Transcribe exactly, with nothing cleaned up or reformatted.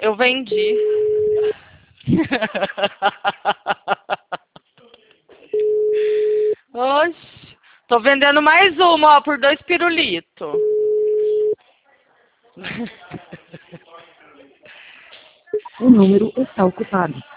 Eu vendi. Oxe, tô vendendo mais uma, ó, por dois pirulitos. O número está ocupado.